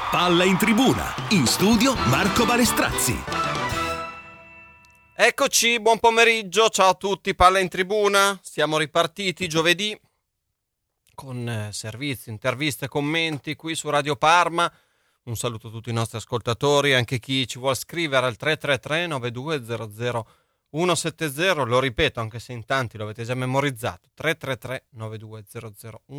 Palla in tribuna, in studio Marco Balestrazzi. Eccoci, buon pomeriggio, ciao a tutti, Palla in tribuna, siamo ripartiti giovedì con servizi, interviste, commenti qui su Radio Parma. Un saluto a tutti i nostri ascoltatori, anche chi ci vuole scrivere al 333 9200 170, lo ripeto anche se in tanti lo avete già memorizzato, 333 9200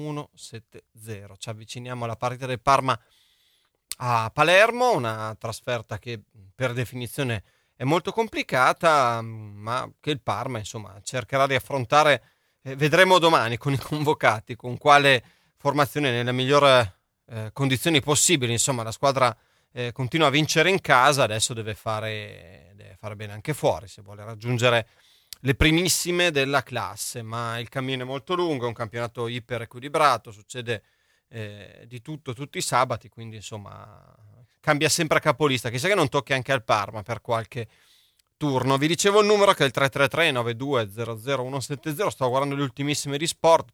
170. Ci avviciniamo alla partita del Parma a Palermo, una trasferta che per definizione è molto complicata, ma che il Parma insomma cercherà di affrontare, vedremo domani con i convocati, con quale formazione nelle migliori condizioni possibili. Insomma la squadra continua a vincere in casa, adesso deve fare bene anche fuori se vuole raggiungere le primissime della classe, ma il cammino è molto lungo, è un campionato iper equilibrato, succede di tutto tutti i sabati, quindi insomma cambia sempre capolista, chissà che non tocchi anche al Parma per qualche turno. Vi dicevo il numero che è il 333 9200 170. Sto guardando le ultimissime di sport,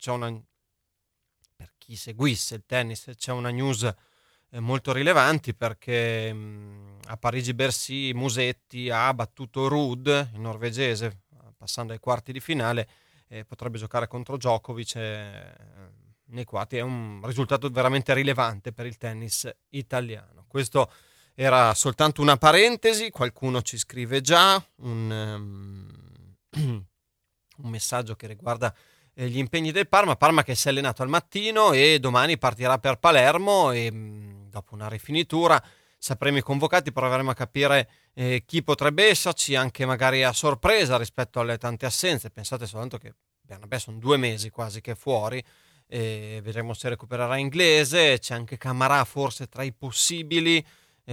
per chi seguisse il tennis c'è una news molto rilevanti, perché a Parigi-Bercy Musetti ha battuto Ruud, il norvegese, passando ai quarti di finale, potrebbe giocare contro Djokovic nei quarti. È un risultato veramente rilevante per il tennis italiano. Questo era soltanto una parentesi, qualcuno ci scrive già un messaggio che riguarda gli impegni del Parma che si è allenato al mattino e domani partirà per Palermo e dopo una rifinitura sapremo i convocati, proveremo a capire chi potrebbe esserci, anche magari a sorpresa rispetto alle tante assenze. Pensate soltanto che sono 2 mesi quasi che è fuori, e vedremo se recupererà Inglese, c'è anche Camarà forse tra i possibili,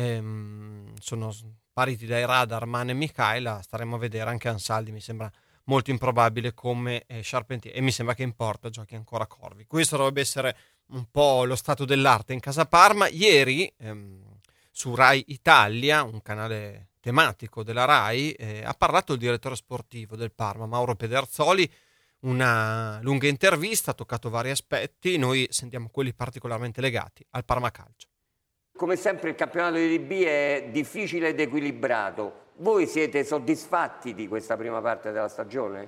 sono spariti dai radar Mane e Michaela, staremo a vedere. Anche Ansaldi mi sembra molto improbabile come Charpentier, e mi sembra che in porta giochi ancora Corvi. Questo dovrebbe essere un po' lo stato dell'arte in casa Parma. Ieri su Rai Italia, un canale tematico della Rai, ha parlato il direttore sportivo del Parma, Mauro Pederzoli, una lunga intervista, ha toccato vari aspetti, noi sentiamo quelli particolarmente legati al Parma Calcio. Come sempre il campionato di DB è difficile ed equilibrato. Voi siete soddisfatti di questa prima parte della stagione?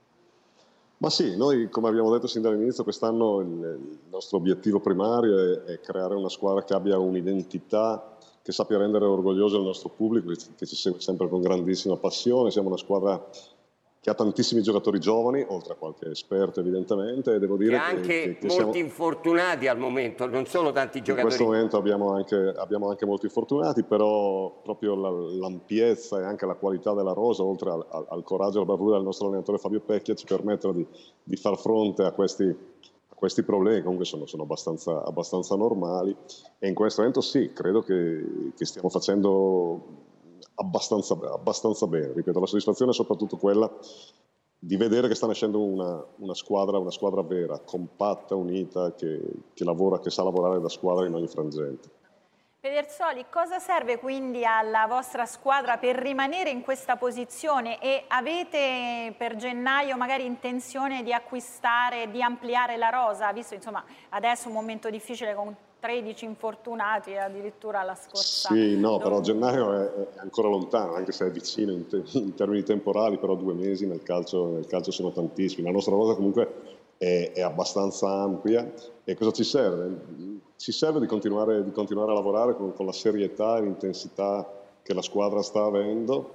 Ma sì, noi come abbiamo detto sin dall'inizio, quest'anno il nostro obiettivo primario è creare una squadra che abbia un'identità, che sappia rendere orgoglioso il nostro pubblico, che ci segue sempre con grandissima passione. Siamo una squadra che ha tantissimi giocatori giovani, oltre a qualche esperto evidentemente, e devo dire che molti infortunati al momento, non solo tanti giocatori. In questo momento abbiamo anche molti infortunati, però proprio l'ampiezza e anche la qualità della rosa, oltre al coraggio e alla bravura del nostro allenatore Fabio Pecchia, ci permettono di far fronte a questi problemi, comunque sono abbastanza normali, e in questo momento sì, credo che stiamo facendo abbastanza bene. Ripeto, la soddisfazione è soprattutto quella di vedere che sta nascendo una squadra vera, compatta, unita, che lavora, che sa lavorare da squadra in ogni frangente. Pederzoli, cosa serve quindi alla vostra squadra per rimanere in questa posizione, e avete per gennaio magari intenzione di acquistare, di ampliare la rosa, visto insomma adesso è un momento difficile con 13 infortunati addirittura la scorsa? Sì, no, però gennaio è ancora lontano, anche se è vicino in termini temporali, però 2 mesi nel calcio sono tantissimi. La nostra rosa comunque è abbastanza ampia. E cosa ci serve? Ci serve di continuare a lavorare con la serietà e l'intensità che la squadra sta avendo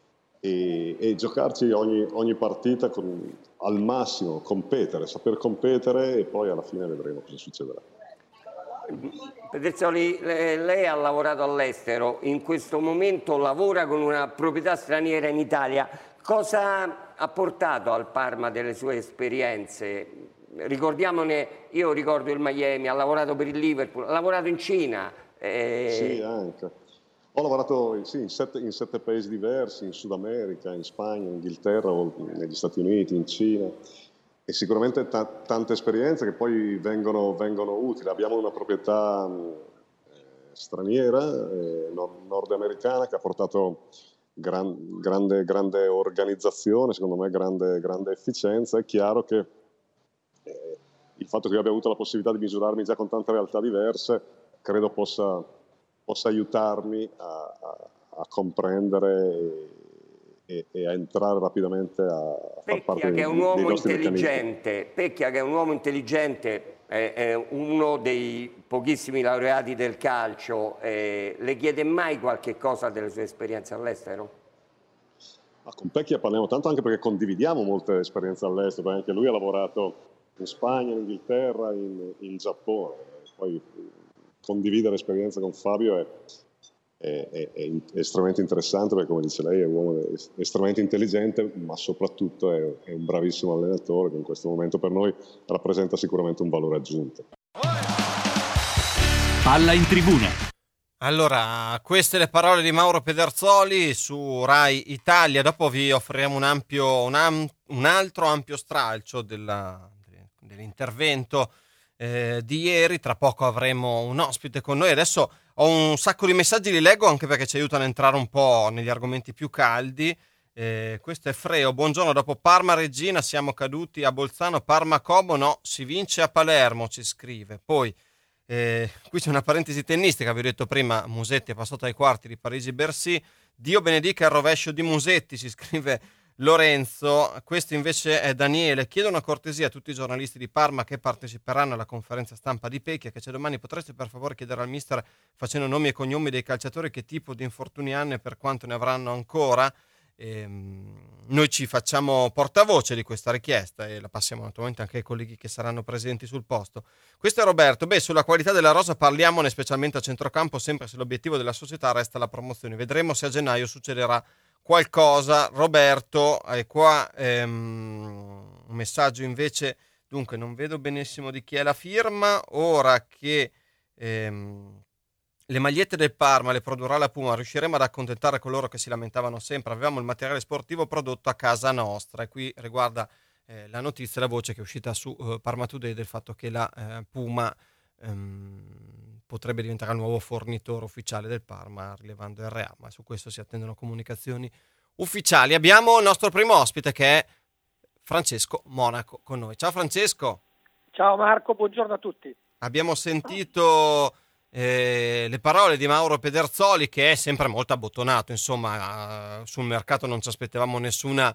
e giocarci ogni partita al massimo, saper competere, e poi alla fine vedremo cosa succederà. Pederzoli, lei ha lavorato all'estero, in questo momento lavora con una proprietà straniera in Italia. Cosa ha portato al Parma delle sue esperienze? Ricordiamone, io ricordo il Miami, ha lavorato per il Liverpool, ha lavorato in Cina. Sì, anche. Ho lavorato in 7 paesi diversi, in Sud America, in Spagna, in Inghilterra, negli Stati Uniti, in Cina. E sicuramente tante esperienze che poi vengono utili. Abbiamo una proprietà straniera, nordamericana, che ha portato grande organizzazione, secondo me grande efficienza. È chiaro che il fatto che io abbia avuto la possibilità di misurarmi già con tante realtà diverse credo possa possa aiutarmi a comprendere e a entrare rapidamente a far parte Che è un uomo dei nostri intelligente. Pecchia, che è un uomo intelligente, è uno dei pochissimi laureati del calcio. Le chiede mai qualche cosa delle sue esperienze all'estero? Con Pecchia parliamo tanto anche perché condividiamo molte esperienze all'estero, anche lui ha lavorato in Spagna, in Inghilterra, in Giappone. Poi condividere esperienze con Fabio è estremamente interessante perché, come dice lei, è un uomo estremamente intelligente, ma soprattutto è un bravissimo allenatore che in questo momento per noi rappresenta sicuramente un valore aggiunto. Palla in tribuna. Allora, queste le parole di Mauro Pederzoli su Rai Italia. Dopo vi offriremo un altro ampio stralcio dell'intervento di ieri. Tra poco avremo un ospite con noi. Adesso ho un sacco di messaggi, li leggo anche perché ci aiutano a entrare un po' negli argomenti più caldi. Questo è Freo. Buongiorno, dopo Parma Regina siamo caduti a Bolzano. Parma Como no, si vince a Palermo, ci scrive. Poi qui c'è una parentesi tennistica, vi ho detto prima, Musetti è passato ai quarti di Parigi-Bercy. Dio benedica il rovescio di Musetti, si scrive Lorenzo. Questo invece è Daniele. Chiedo una cortesia a tutti i giornalisti di Parma che parteciperanno alla conferenza stampa di Pecchia che c'è domani. Potreste per favore chiedere al mister, facendo nomi e cognomi dei calciatori, che tipo di infortuni hanno e per quanto ne avranno ancora? Noi ci facciamo portavoce di questa richiesta e la passiamo naturalmente anche ai colleghi che saranno presenti sul posto. Questo è Roberto. Sulla qualità della rosa parliamone, specialmente a centrocampo, sempre se l'obiettivo della società resta la promozione. Vedremo se a gennaio succederà qualcosa. Roberto, qua un messaggio invece, dunque non vedo benissimo di chi è la firma. Ora che le magliette del Parma le produrrà la Puma, riusciremo ad accontentare coloro che si lamentavano sempre. Avevamo il materiale sportivo prodotto a casa nostra. E qui riguarda la notizia, la voce che è uscita su Parma Today del fatto che la Puma potrebbe diventare il nuovo fornitore ufficiale del Parma, rilevando RA, ma su questo si attendono comunicazioni ufficiali. Abbiamo il nostro primo ospite che è Francesco Monaco con noi. Ciao Francesco. Ciao Marco, buongiorno a tutti. Abbiamo sentito le parole di Mauro Pederzoli, che è sempre molto abbottonato, insomma, sul mercato non ci aspettavamo nessuna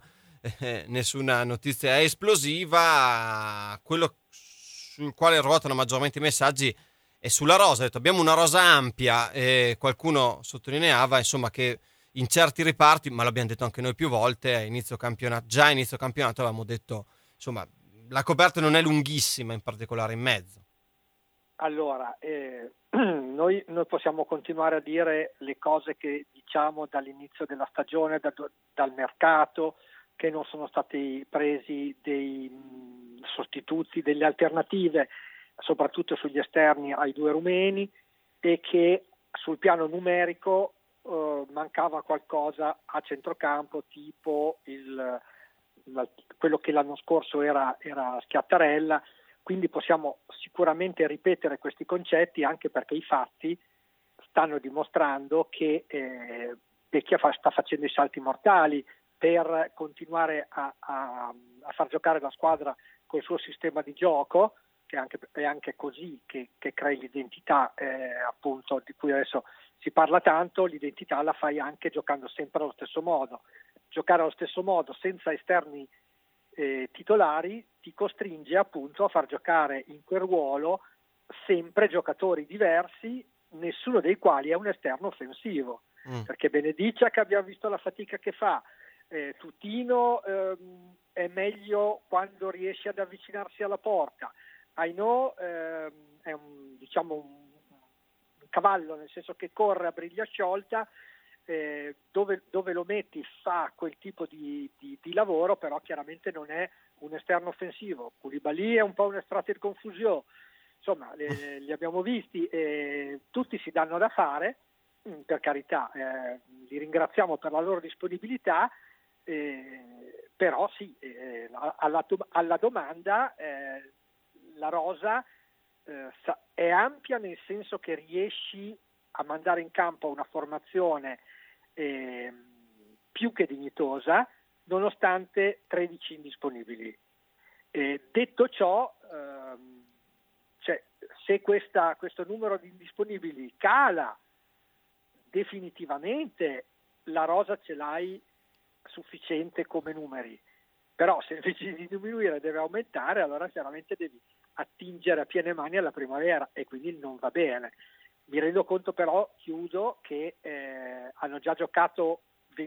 notizia esplosiva. Quello sul quale ruotano maggiormente i messaggi è sulla rosa. Ha detto, abbiamo una rosa ampia e qualcuno sottolineava insomma che in certi riparti, ma l'abbiamo detto anche noi più volte, a inizio campionato avevamo detto insomma la coperta non è lunghissima, in particolare in mezzo. Allora, noi possiamo continuare a dire le cose che diciamo dall'inizio della stagione, dal mercato, che non sono stati presi dei sostituti, delle alternative, soprattutto sugli esterni ai due rumeni, e che sul piano numerico mancava qualcosa a centrocampo, tipo quello che l'anno scorso era Schiattarella. Quindi possiamo sicuramente ripetere questi concetti, anche perché i fatti stanno dimostrando che Pecchia sta facendo i salti mortali per continuare a far giocare la squadra col suo sistema di gioco, che è anche così che crei l'identità, appunto, di cui adesso si parla tanto. L'identità la fai anche giocando sempre allo stesso modo. Giocare allo stesso modo senza esterni titolari ti costringe appunto a far giocare in quel ruolo sempre giocatori diversi, nessuno dei quali è un esterno offensivo, perché Benediccia, che abbiamo visto la fatica che fa, Tutino è meglio quando riesce ad avvicinarsi alla porta, Ainò è un cavallo, nel senso che corre a briglia sciolta, dove lo metti fa quel tipo di lavoro, però chiaramente non è un esterno offensivo. Koulibaly è un po' un estratto di confusione, insomma li abbiamo visti, tutti si danno da fare, per carità, li ringraziamo per la loro disponibilità, però sì, alla domanda, la rosa è ampia, nel senso che riesci a mandare in campo una formazione più che dignitosa, nonostante 13 indisponibili. Detto ciò, se questo numero di indisponibili cala definitivamente la rosa ce l'hai sufficiente come numeri, però se invece di diminuire deve aumentare, allora chiaramente devi attingere a piene mani alla primavera e quindi non va bene. Mi rendo conto però, chiudo, che hanno già giocato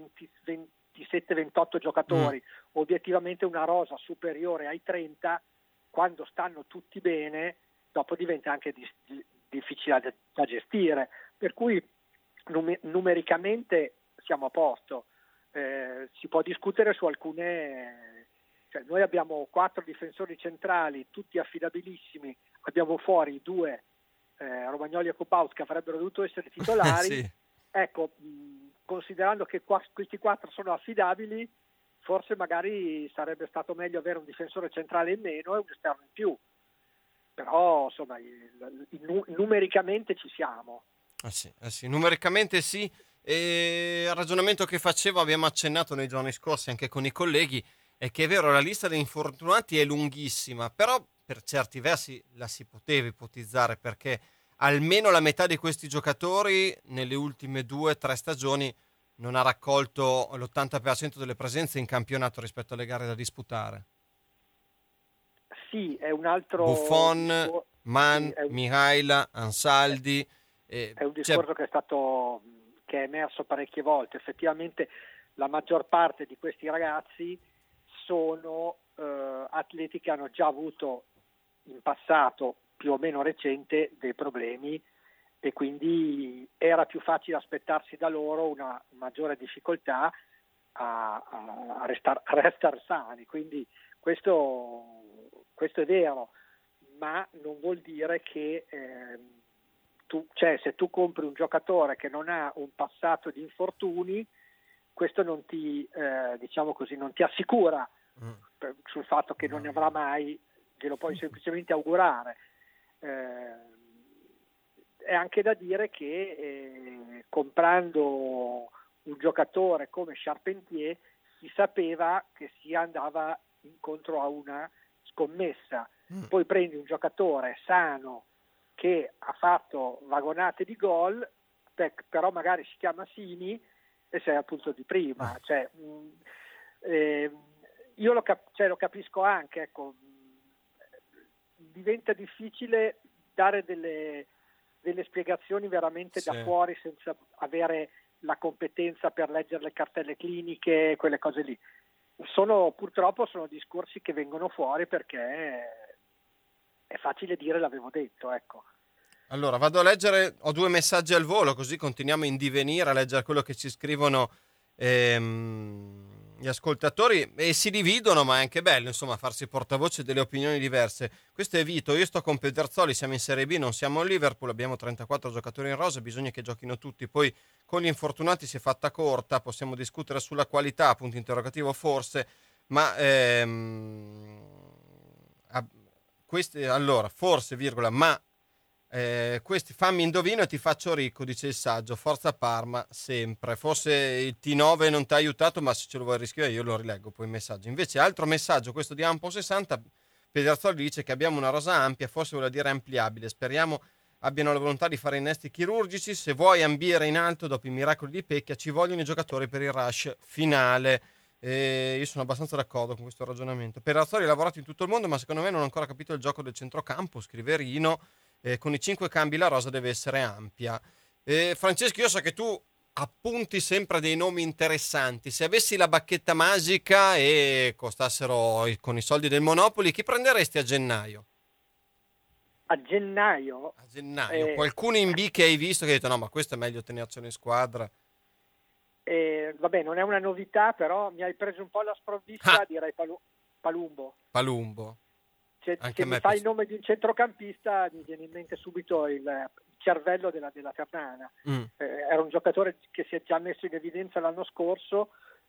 27-28 giocatori, obiettivamente una rosa superiore ai 30, quando stanno tutti bene, dopo diventa anche difficile da gestire, per cui numericamente siamo a posto. Si può discutere su alcune, cioè noi abbiamo 4 difensori centrali, tutti affidabilissimi, abbiamo fuori 2 Romagnoli e Copaus che avrebbero dovuto essere titolari. Sì. Ecco, considerando che questi 4 sono affidabili, forse magari sarebbe stato meglio avere un difensore centrale in meno e un esterno in più, però insomma numericamente ci siamo. Sì, numericamente sì. E il ragionamento che facevo, abbiamo accennato nei giorni scorsi anche con i colleghi, è che è vero, la lista degli infortunati è lunghissima, però per certi versi la si poteva ipotizzare, perché almeno la metà di questi giocatori nelle ultime 2-3 stagioni non ha raccolto l'80% delle presenze in campionato rispetto alle gare da disputare. Sì, è un altro Buffon, Mann, Mihaila, Ansaldi. È un discorso che è emerso parecchie volte. Effettivamente la maggior parte di questi ragazzi sono atleti che hanno già avuto in passato più o meno recente dei problemi e quindi era più facile aspettarsi da loro una maggiore difficoltà a restare sani, quindi questo è vero, ma non vuol dire che se tu compri un giocatore che non ha un passato di infortuni, questo non ti non ti assicura sul fatto che non ne avrà mai, glielo puoi semplicemente augurare. È anche da dire che comprando un giocatore come Charpentier si sapeva che si andava incontro a una scommessa. Poi prendi un giocatore sano che ha fatto vagonate di gol, però magari si chiama Simi e sei al punto di prima. Io lo capisco anche, ecco, diventa difficile dare delle spiegazioni veramente da fuori senza avere la competenza per leggere le cartelle cliniche, quelle cose lì. Purtroppo sono discorsi che vengono fuori perché è facile dire l'avevo detto, ecco. Allora vado a leggere, ho 2 messaggi al volo, così continuiamo a indivenire, a leggere quello che ci scrivono gli ascoltatori, e si dividono, ma è anche bello insomma farsi portavoce delle opinioni diverse. Questo è Vito: io sto con Pederzoli, siamo in Serie B, non siamo a Liverpool, abbiamo 34 giocatori in rosa, bisogna che giochino tutti, poi con gli infortunati si è fatta corta, possiamo discutere sulla qualità, punto interrogativo forse, ma allora forse virgola, ma questi fammi indovino e ti faccio ricco, dice il saggio, forza Parma sempre. Forse il T9 non ti ha aiutato, ma se ce lo vuoi riscrivere io lo rileggo poi il messaggio. Invece altro messaggio, questo di Ampo 60, Pederzoli dice che abbiamo una rosa ampia, forse vuol dire ampliabile, speriamo abbiano la volontà di fare innesti chirurgici, se vuoi ambire in alto dopo i miracoli di Pecchia ci vogliono i giocatori per il rush finale. Io sono abbastanza d'accordo con questo ragionamento. Pederzoli ha lavorato in tutto il mondo, ma secondo me non ha ancora capito il gioco del centrocampo, scrive Rino. Con i 5 cambi la rosa deve essere ampia. Francesco, io so che tu appunti sempre dei nomi interessanti. Se avessi la bacchetta magica e costassero con i soldi del Monopoli, chi prenderesti a gennaio? A gennaio? A gennaio. Qualcuno in B che hai visto che hai detto no, ma questo è meglio tenercelo in squadra? Vabbè, non è una novità, però mi hai preso un po' la sprovvista, direi Palumbo. Palumbo. Se mi fai il nome di un centrocampista mi viene in mente subito il cervello della Ternana. Era un giocatore che si è già messo in evidenza l'anno scorso,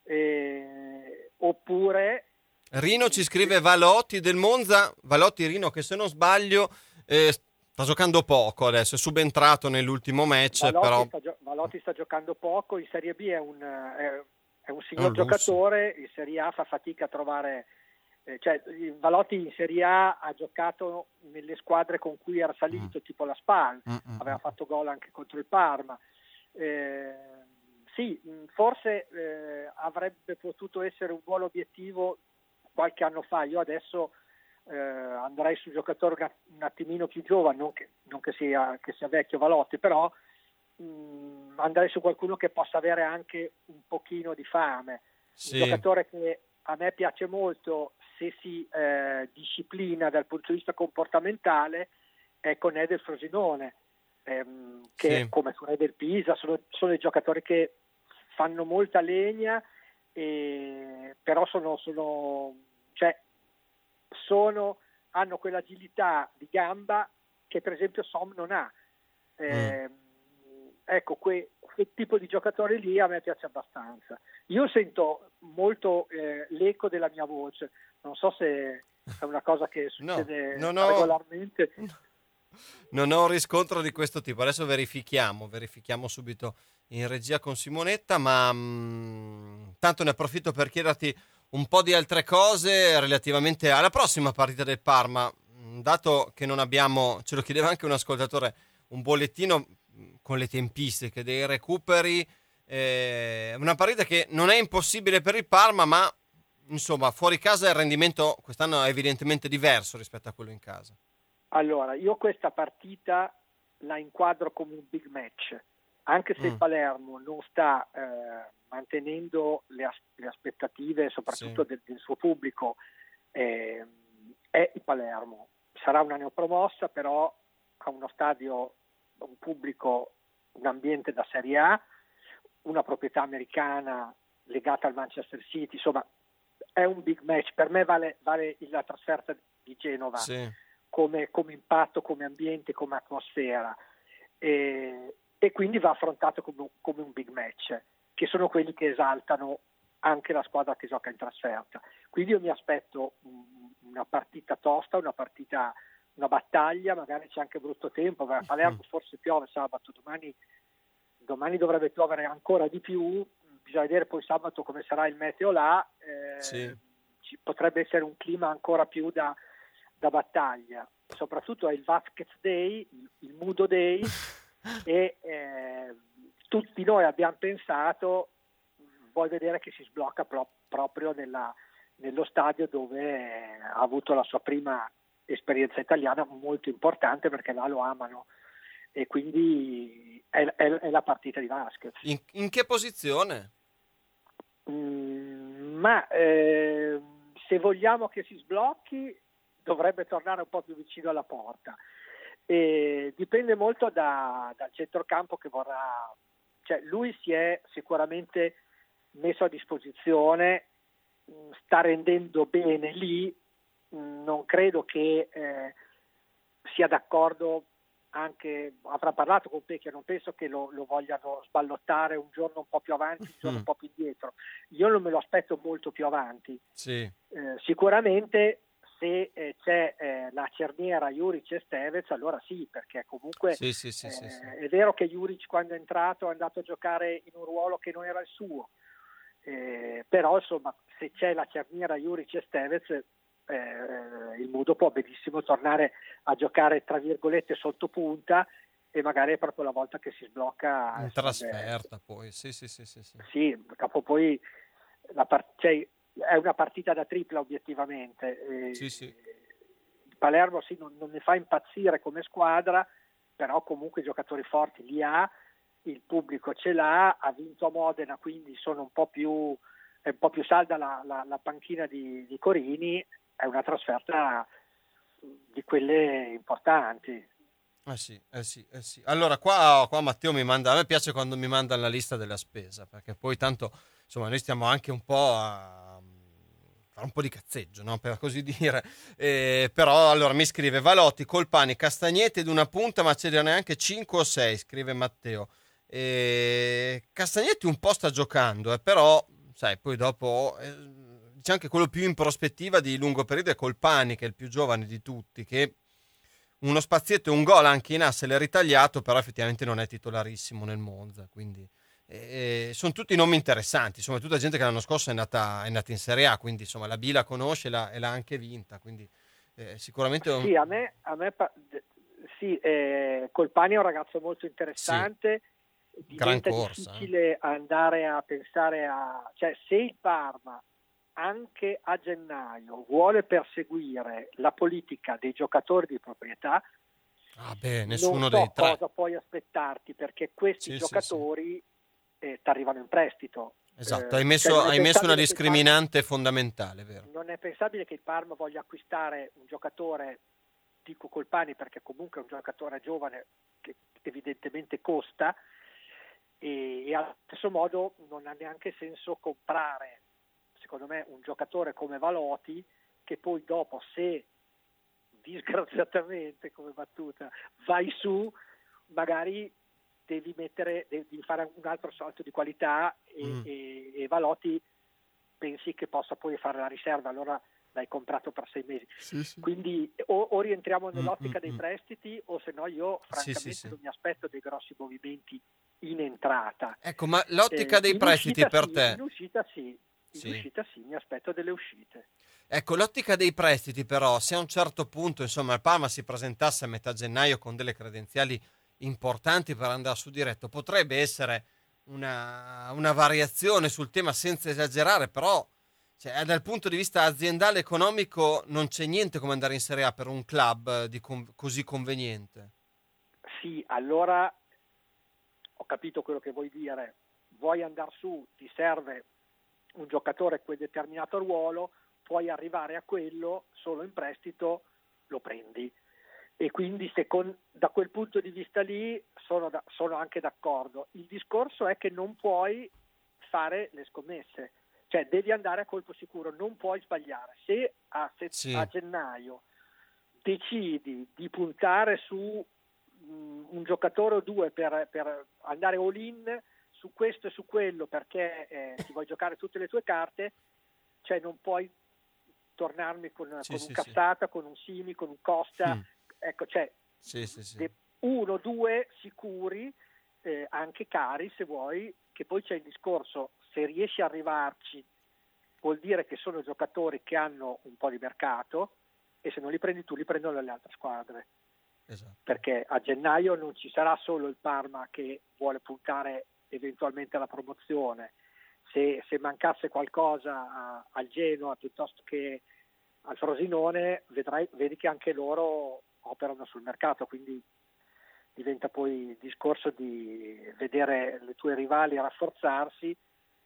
oppure Rino ci scrive Valotti del Monza. Valotti, Rino, che se non sbaglio sta giocando poco adesso, è subentrato nell'ultimo match. Valotti sta giocando poco, in Serie B è un signor giocatore, in Serie A fa fatica a trovare. Valotti in Serie A ha giocato nelle squadre con cui era salito, tipo la Spal, aveva fatto gol anche contro il Parma. Sì, forse avrebbe potuto essere un buon obiettivo qualche anno fa. Io adesso andrei su giocatori un attimino più giovani, non che sia vecchio Valotti, però andrei su qualcuno che possa avere anche un pochino di fame. Sì. Un giocatore che a me piace molto se si disciplina dal punto di vista comportamentale è Conè del Frosinone, che Sì. come Conè del Pisa sono dei giocatori che fanno molta legna, però hanno quell'agilità di gamba che per esempio Som non ha. Ecco, quel tipo di giocatori lì a me piace abbastanza. Io sento molto l'eco della mia voce, non so se è una cosa che succede regolarmente. Non ho un riscontro di questo tipo. Adesso verifichiamo subito in regia con Simonetta, ma tanto ne approfitto per chiederti un po' di altre cose relativamente alla prossima partita del Parma, dato che non abbiamo, ce lo chiedeva anche un ascoltatore, un bollettino con le tempistiche dei recuperi, una partita che non è impossibile per il Parma, ma insomma fuori casa il rendimento quest'anno è evidentemente diverso rispetto a quello in casa. Allora, io questa partita la inquadro come un big match, anche se il Palermo non sta mantenendo le aspettative soprattutto del suo pubblico, è il Palermo. Sarà una neopromossa, però ha uno stadio, un pubblico, un ambiente da Serie A, una proprietà americana legata al Manchester City, insomma è un big match. Per me vale la trasferta di Genova. Sì. Come impatto, come ambiente, come atmosfera, e quindi va affrontato come un big match, che sono quelli che esaltano anche la squadra che gioca in trasferta. Quindi io mi aspetto una partita tosta, una battaglia, magari c'è anche brutto tempo, a Palermo forse piove sabato, domani dovrebbe piovere ancora di più, bisogna vedere poi sabato come sarà il meteo là, ci potrebbe essere un clima ancora più da battaglia. Soprattutto è il Vasquez Day, il Mudo Day, e tutti noi abbiamo pensato, vuoi vedere che si sblocca proprio nello stadio dove ha avuto la sua prima esperienza italiana, molto importante perché là lo amano, e quindi è la partita di Vasquez. In che posizione? Se vogliamo che si sblocchi dovrebbe tornare un po' più vicino alla porta, e dipende molto dal centrocampo che vorrà, cioè lui si è sicuramente messo a disposizione, sta rendendo bene lì, non credo che sia d'accordo, anche avrà parlato con Pecchia, non penso che lo vogliano sballottare un giorno un po' più avanti, un giorno un po' più indietro. Io non me lo aspetto molto più avanti. Sì. Sicuramente se c'è la cerniera Juric e Stevez, allora sì, perché comunque sì. È vero che Juric quando è entrato è andato a giocare in un ruolo che non era il suo, però insomma se c'è la cerniera Juric e Stevez, il Mudo può benissimo tornare a giocare tra virgolette sotto punta, e magari è proprio la volta che si sblocca in trasferta poi sì. Sì, dopo poi è una partita da tripla obiettivamente. Sì. Il Palermo sì, non ne fa impazzire come squadra, però comunque i giocatori forti li ha, il pubblico ce l'ha, ha vinto a Modena, quindi è un po' più salda la panchina di Corini, è una trasferta di quelle importanti. Sì. Allora qua Matteo mi manda, a me piace quando mi manda la lista della spesa, perché poi tanto insomma noi stiamo anche un po' a fare un po' di cazzeggio, no? Per così dire, però allora mi scrive Valotti, Colpani, Castagnetti ed una punta, ma ce n'è anche 5 o 6, scrive Matteo. Castagnetti un po' sta giocando, però sai, poi dopo c'è anche quello più in prospettiva di lungo periodo è Colpani, che è il più giovane di tutti, che uno spazietto e un gol anche in A se l'è ritagliato, però effettivamente non è titolarissimo nel Monza, quindi sono tutti nomi interessanti, insomma tutta gente che l'anno scorso è andata in Serie A, quindi insomma la B la conosce e l'ha anche vinta, quindi sicuramente sì, a me sì, Colpani è un ragazzo molto interessante, diventa corsa, difficile andare a pensare cioè se il Parma anche a gennaio vuole perseguire la politica dei giocatori di proprietà, nessuno non so dei tre. cosa puoi aspettarti, perché questi giocatori ti arrivano in prestito. Esatto, hai messo una discriminante fondamentale, vero? Non è pensabile che il Parma voglia acquistare un giocatore, dico Colpani perché comunque è un giocatore giovane che evidentemente costa, e allo stesso modo non ha neanche senso comprare, secondo me, un giocatore come Valotti, che poi dopo, se disgraziatamente, come battuta, vai su, magari devi fare un altro salto di qualità e Valotti pensi che possa poi fare la riserva, allora l'hai comprato per 6 mesi. Quindi o rientriamo nell'ottica dei prestiti, o se no io francamente non mi aspetto dei grossi movimenti in entrata. Ecco, ma l'ottica dei prestiti per te? In uscita sì, mi aspetto delle uscite. Ecco, l'ottica dei prestiti però, se a un certo punto il Parma si presentasse a metà gennaio con delle credenziali importanti per andare su diretto, potrebbe essere una variazione sul tema senza esagerare, però dal punto di vista aziendale economico non c'è niente come andare in Serie A per un club così conveniente. Sì, allora ho capito quello che vuoi dire. Vuoi andare su, ti serve un giocatore quel determinato ruolo, puoi arrivare a quello solo in prestito, lo prendi. E quindi da quel punto di vista lì sono anche d'accordo. Il discorso è che non puoi fare le scommesse, cioè devi andare a colpo sicuro, non puoi sbagliare. Se a gennaio decidi di puntare su un giocatore o due per andare all in su questo e su quello, perché ti vuoi giocare tutte le tue carte, cioè non puoi tornarmi con un Cassata, con un Simi, con un Costa. Ecco, cioè uno, due sicuri, anche cari se vuoi, che poi c'è il discorso, se riesci a arrivarci vuol dire che sono giocatori che hanno un po' di mercato, e se non li prendi tu li prendono le altre squadre. Esatto. Perché a gennaio non ci sarà solo il Parma che vuole puntare eventualmente alla promozione. Se mancasse qualcosa al Genoa piuttosto che al Frosinone, vedi che anche loro operano sul mercato, quindi diventa poi il discorso di vedere le tue rivali rafforzarsi,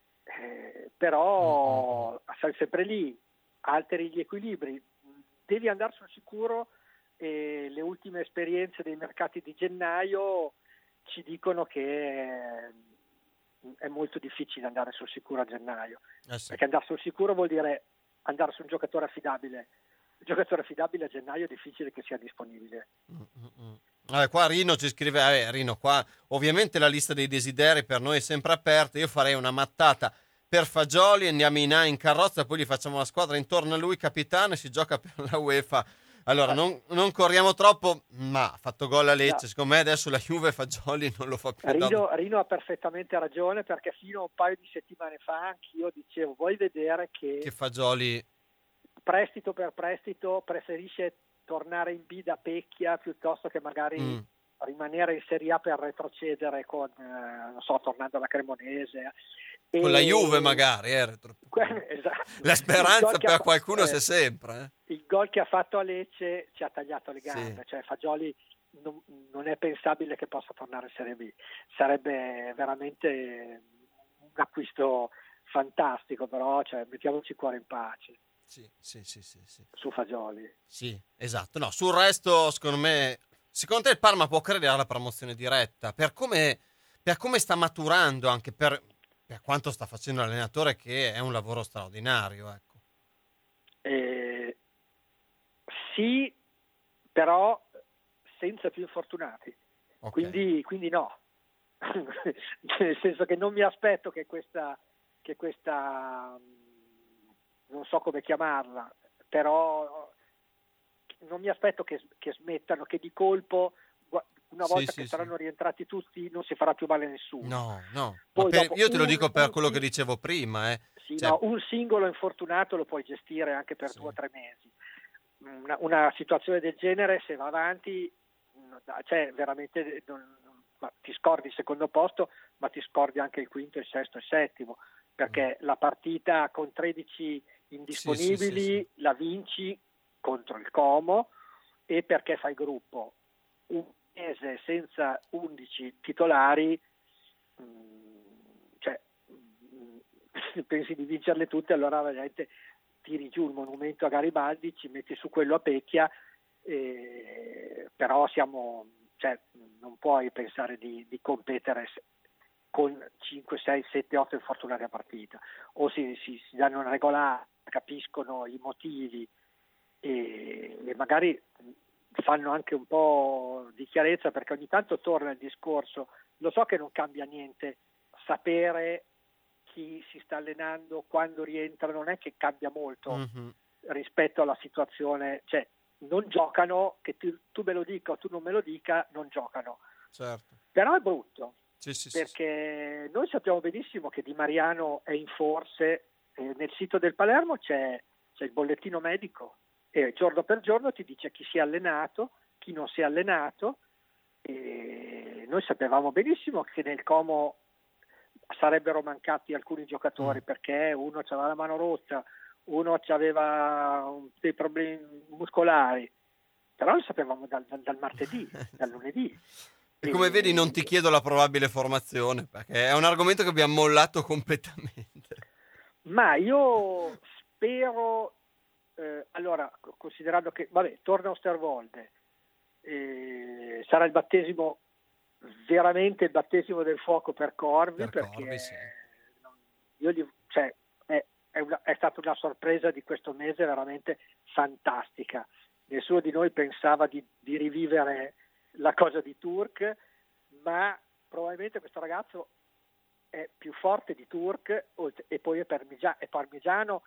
però sei sempre lì, alteri gli equilibri, devi andare sul sicuro, e le ultime esperienze dei mercati di gennaio ci dicono che è molto difficile andare sul sicuro a gennaio, perché andare sul sicuro vuol dire andare su un giocatore affidabile. Il giocatore affidabile a gennaio è difficile che sia disponibile. Qua Rino ci scrive, Rino, qua ovviamente la lista dei desideri per noi è sempre aperta. Io farei una mattata per Fagioli, andiamo in carrozza, poi gli facciamo la squadra intorno a lui, capitano, e si gioca per la UEFA. Allora, non corriamo troppo, ma ha fatto gol a Lecce, secondo me adesso la Juve Fagioli non lo fa più. Rino ha perfettamente ragione, perché fino a un paio di settimane fa anch'io dicevo, vuoi vedere che Fagioli prestito per prestito preferisce tornare in B da Pecchia piuttosto che magari rimanere in Serie A per retrocedere con, tornando alla Cremonese. Con la Juve magari, esatto. La speranza per qualcuno c'è sempre. Il gol che ha fatto a Lecce ci ha tagliato le gambe, cioè Fagioli non è pensabile che possa tornare in Serie B. Sarebbe veramente un acquisto fantastico, però mettiamoci il cuore in pace. Sì. Su Fagioli. Sì, esatto. No, sul resto, secondo te il Parma può credere alla promozione diretta? Per come sta maturando, anche per quanto sta facendo l'allenatore, che è un lavoro straordinario, ecco. Sì, però senza più infortunati. Okay. Quindi no. Nel senso che non mi aspetto che questa non so come chiamarla, però non mi aspetto che smettano, che di colpo una volta che saranno rientrati tutti non si farà più male a nessuno. No. Io te lo dico per quello che dicevo prima. Un singolo infortunato lo puoi gestire anche per 2 o 3 mesi. Una situazione del genere, se va avanti, veramente ma ti scordi il secondo posto, ma ti scordi anche il quinto, il sesto e il settimo, perché la partita con 13 indisponibili la vinci contro il Como, e perché fai gruppo. Un mese senza 11 titolari, pensi di vincerle tutte, allora veramente tiri giù il monumento a Garibaldi, ci metti su quello a Pecchia, però non puoi pensare di competere con 5, 6, 7, 8 infortunati a partita, o si danno una regola, capiscono i motivi e magari fanno anche un po' di chiarezza, perché ogni tanto torna il discorso, lo so che non cambia niente sapere chi si sta allenando, quando rientra, non è che cambia molto rispetto alla situazione, cioè non giocano, che tu me lo dica o tu non me lo dica, non giocano. Certo. Però è brutto, perché noi sappiamo benissimo che Di Mariano è in forze, nel sito del Palermo c'è il bollettino medico e giorno per giorno ti dice chi si è allenato, chi non si è allenato, e noi sapevamo benissimo che nel Como sarebbero mancati alcuni giocatori perché uno aveva la mano rotta, uno aveva dei problemi muscolari, però lo sapevamo dal martedì, dal lunedì. E come vedi non ti chiedo la probabile formazione, perché è un argomento che abbiamo mollato completamente. Ma io spero, allora, considerando che, torna Osterwolde, sarà il battesimo, veramente il battesimo del fuoco per Corvi, perché è stata una sorpresa di questo mese veramente fantastica. Nessuno di noi pensava di rivivere la cosa di Turk, ma probabilmente questo ragazzo è più forte di Turk, e poi è parmigiano,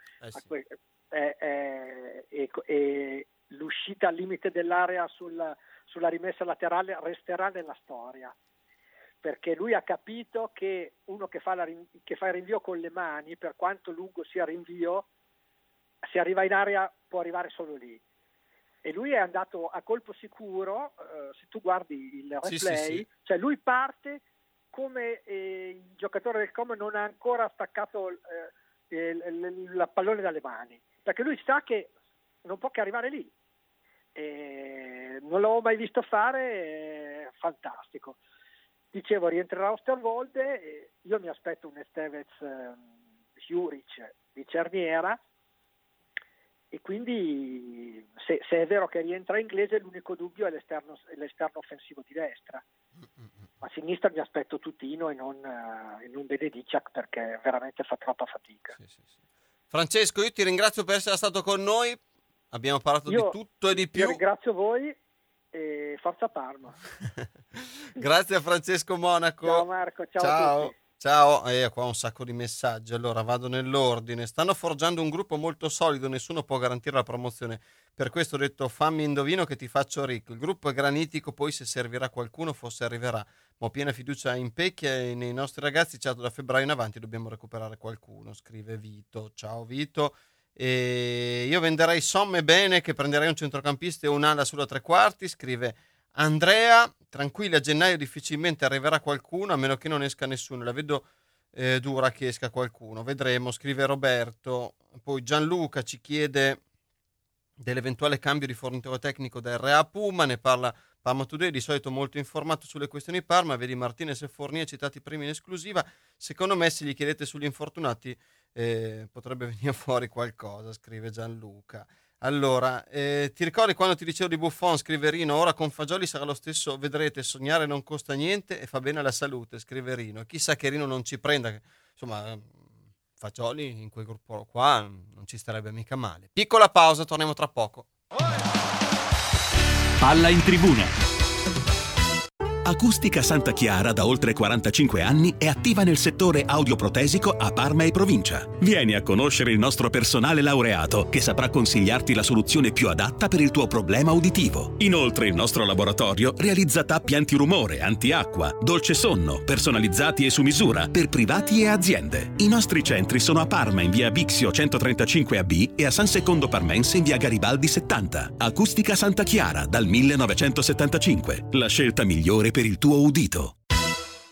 e l'uscita al limite dell'area sulla rimessa laterale resterà nella storia, perché lui ha capito che uno che fa il rinvio con le mani, per quanto lungo sia il rinvio, se arriva in area può arrivare solo lì, e lui è andato a colpo sicuro. Se tu guardi il replay, cioè lui parte come il giocatore del Como non ha ancora staccato il pallone dalle mani, perché lui sa che non può che arrivare lì. Non l'avevo mai visto fare, fantastico. Dicevo, rientrerà Osterwolde, io mi aspetto un Estevez Juric di cerniera, e quindi se è vero che rientra Inglese, l'unico dubbio è l'esterno offensivo di destra. A sinistra mi aspetto Tutino e non Benediciak, perché veramente fa troppa fatica. Francesco, io ti ringrazio per essere stato con noi, abbiamo parlato di tutto e di più. Io ringrazio voi e forza Parma. Grazie a Francesco Monaco. Ciao Marco, ciao a tutti. Ciao, qua un sacco di messaggi. Allora vado nell'ordine. Stanno forgiando un gruppo molto solido, nessuno può garantire la promozione. Per questo ho detto fammi indovino che ti faccio ricco. Il gruppo è granitico, poi se servirà qualcuno forse arriverà. Ma ho piena fiducia in Pecchia e nei nostri ragazzi, da febbraio in avanti dobbiamo recuperare qualcuno, scrive Vito. Ciao Vito. E io venderei somme bene, che prenderei un centrocampista e un'ala sulla tre quarti, scrive Andrea. Tranquilli, a gennaio difficilmente arriverà qualcuno, a meno che non esca nessuno. La vedo dura che esca qualcuno, vedremo, scrive Roberto. Poi Gianluca ci chiede dell'eventuale cambio di fornitore tecnico da RA Puma, ne parla Parma Today, di solito molto informato sulle questioni Parma, vedi Martinez e Fournier citati primi in esclusiva. Secondo me se gli chiedete sugli infortunati potrebbe venire fuori qualcosa, scrive Gianluca. Allora, ti ricordi quando ti dicevo di Buffon, scrive Rino, ora con Fagioli sarà lo stesso, vedrete, sognare non costa niente e fa bene alla salute, scrive Rino. Chissà che Rino non ci prenda, insomma, Fagioli in quel gruppo qua non ci starebbe mica male. Piccola pausa, torniamo tra poco. Palla in tribuna. Acustica Santa Chiara da oltre 45 anni è attiva nel settore audioprotesico a Parma e provincia. Vieni a conoscere il nostro personale laureato che saprà consigliarti la soluzione più adatta per il tuo problema uditivo. Inoltre il nostro laboratorio realizza tappi antirumore, antiacqua, dolce sonno, personalizzati e su misura per privati e aziende. I nostri centri sono a Parma in via Bixio 135AB e a San Secondo Parmense in via Garibaldi 70. Acustica Santa Chiara dal 1975. La scelta migliore per il tuo udito.